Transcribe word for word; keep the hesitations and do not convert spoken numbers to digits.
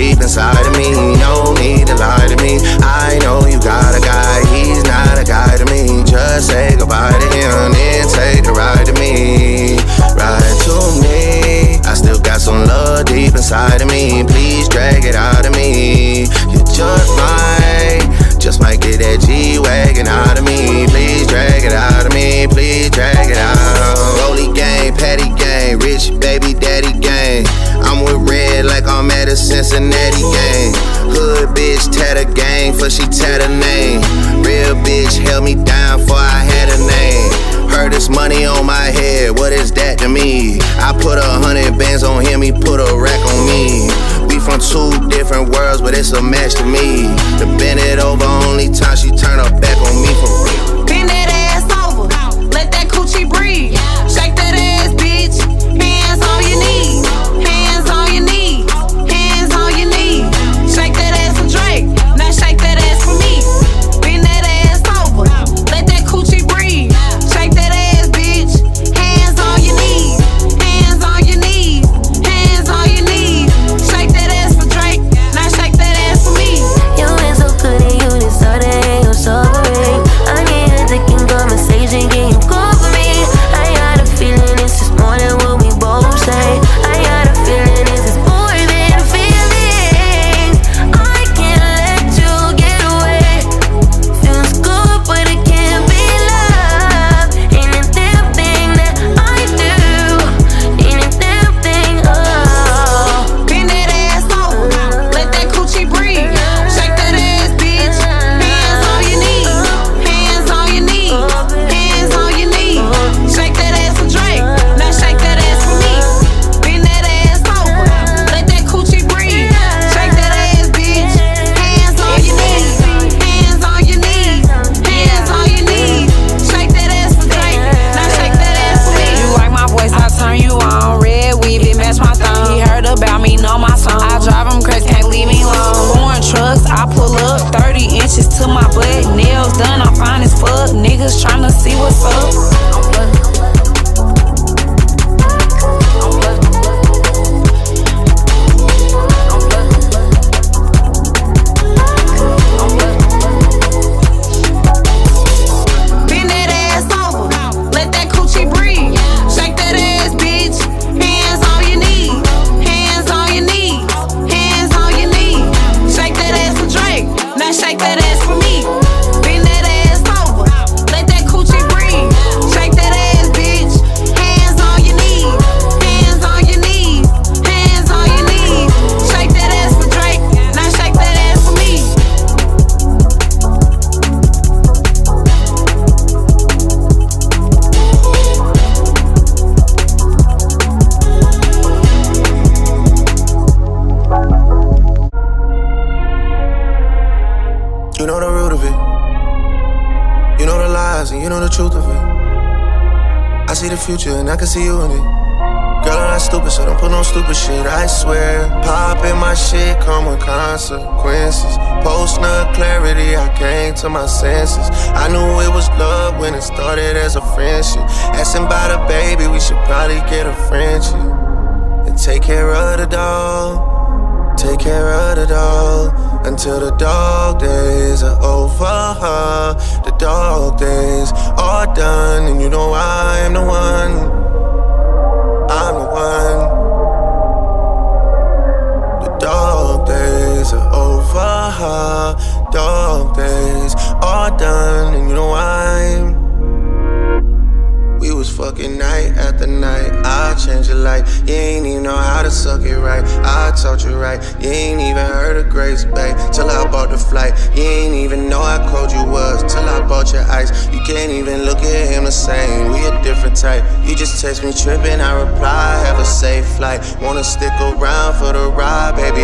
deep inside of me. No need to lie to me. I know you got a guy, he's not a guy to me. Just say goodbye to him, then take the ride to me. Ride to me. I still got some love deep inside of me. Please drag it out of me. You just might, just might get that G-Wagon out of me. Please drag it out of me. Please drag it out. Rolly gang, patty gang, rich baby daddy gang. I'm with Red like I'm at a Cincinnati gang. Hood bitch tatter gang, for she tatter name. Real bitch held me down for I had a name. Heard this money on my head, what is that to me? I put a hundred bands on him, he put a rack on me. We from two different worlds, but it's a match to me. To bend it over, only time she turn her back on me for real. Bend that ass over, let that coochie breathe. Shake that ass, bitch, hands on your knees. Hands on your knees, hands on your knees. Shake that ass for Drake, now shake that ass for me. Bend that ass over, let that coochie breathe. Shake that ass, bitch, hands on your knees. Hands on your knees, hands on your knees. Shake that ass for Drake, now shake that ass for me. You ain't so good and you deserve it, ain't your suffering. I need a dick and conversation, can you call for me? I got a feeling this is more than what we both say. I got a feeling this is more than a feeling. I can't let you get away. Feels good, but it can't be love. Ain't a damn thing that I do. Ain't a damn thing, oh. Bend that ass over, let that coochie breathe. Shake that ass, bitch, hands on your knees. Hands on your knees, hands on your knees. Shake that ass for Drake, now shake that ass for me. Bend that ass over, let that coochie breathe. Shake that ass, bitch, hands on your knees. Hands on your knees, hands on your knees. Shake that ass for Drake, now shake that ass for me. You like my voice, I turn you on. Red weave, it match my thumb. He heard about me, know my song. I drive him crazy, can't leave me alone. Foreign trucks, I pull up, thirty inches to my butt. Nails done, I'm fine as fuck. Niggas tryna see what's up. Bend that ass over, let that coochie breathe. Shake that ass, bitch, hands on your knees. Hands on your knees, hands on your knees. Shake that ass for Drake, now shake that ass for me. Bend that ass over, let that coochie breathe. Shake that ass, bitch, hands on your knees. Hands on your knees, hands on your knees. Shake that ass for Drake, now shake that ass for me. You know the root of it. You know the lies and you know the truth of it. I see the future and I can see you in it. Girl, I'm not stupid, so don't put no stupid shit, I swear. Poppin' my shit come with consequences. Post no clarity, I came to my senses. I knew it was love when it started as a friendship. Asking about a baby, we should probably get a friendship. And take care of the dog. Take care of the dog until the dog days are over. The dog days are done, and you know I am the one. I'm the one. The dog days are over. Dog days are done, and you know I'm. We was fucking night after night. I'll change your life. You ain't even know how to suck it right. I taught you right. You ain't even heard of Grace Bay till I bought the flight. You ain't even know how cold you was till I bought your ice. You can't even look at him the same. We a different type. You just text me tripping, I reply, have a safe flight. Wanna stick around for the ride, baby,